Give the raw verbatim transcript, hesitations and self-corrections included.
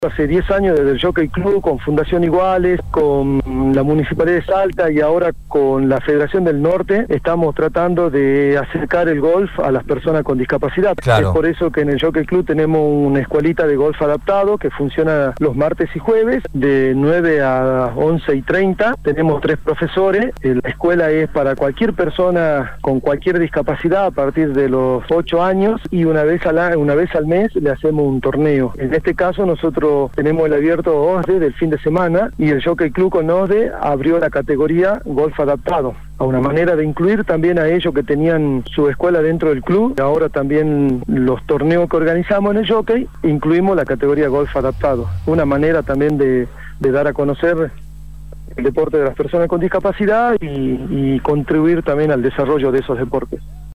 Hace diez años desde el Jockey Club, con Fundación Iguales, con la Municipalidad de Salta y ahora con la Federación del Norte, estamos tratando de acercar el golf a las personas con discapacidad. Claro. Es por eso que en el Jockey Club tenemos una escuelita de golf adaptado que funciona los martes y jueves de nueve a once y treinta. Tenemos tres profesores. La escuela es para cualquier persona con cualquier discapacidad a partir de los ocho años y una vez al, una vez al mes le hacemos un torneo. En este caso nosotros tenemos el abierto O S D E del fin de semana y el Jockey Club con O S D E abrió la categoría golf adaptado, a una manera de incluir también a ellos que tenían su escuela dentro del club. Ahora también los torneos que organizamos en el Jockey incluimos la categoría golf adaptado, una manera también de, de dar a conocer el deporte de las personas con discapacidad y, y contribuir también al desarrollo de esos deportes.